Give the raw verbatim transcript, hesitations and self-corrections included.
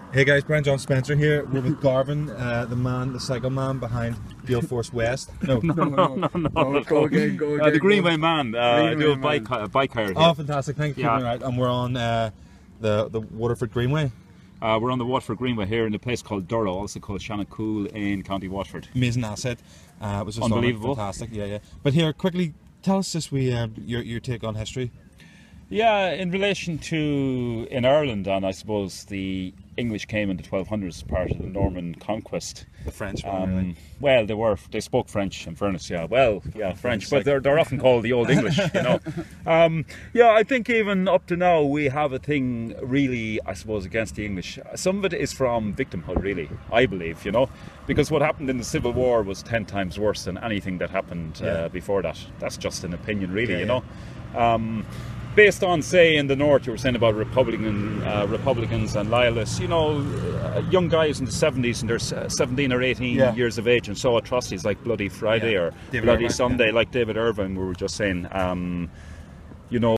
Hey guys, Brian John Spencer here. We're with Garvin, uh, the man, the cycle man behind Gale Force West. No, no, no, no, no. no go again, go again. Uh, the Greenway go. Man. Uh, Greenway I do a man. bike, uh, bike hire here. Oh, fantastic! Thank you for yeah. coming out. And we're on uh, the the Waterford Greenway. Uh, we're on the Waterford Greenway here in a place called Durrow, also called Shannacool in County Waterford. Amazing asset. Uh, it was just unbelievable, fantastic. Yeah, yeah. But here, quickly, tell us this: we uh, your your take on history. Yeah, in relation to in Ireland, and I suppose the English came in the twelve hundreds as part of the Norman conquest. The French, um, really. Well, they were they spoke French. In fairness, yeah, well, yeah, French, but they're they're often called the Old English, you know. Um, yeah, I think even up to now we have a thing really, I suppose, against the English. Some of it is from victimhood, really. I believe, you know, because what happened in the Civil War was ten times worse than anything that happened yeah. uh, before that. That's just an opinion, really, yeah, you yeah. know. Um, Based on, say, in the north, you were saying about Republican uh, Republicans and loyalists. You know, uh, young guys in the seventies and they're seventeen or eighteen yeah. years of age and saw atrocities like Bloody Friday yeah. or David Bloody Irvine, Sunday, yeah. like David Irvine. We were just saying, um, you know.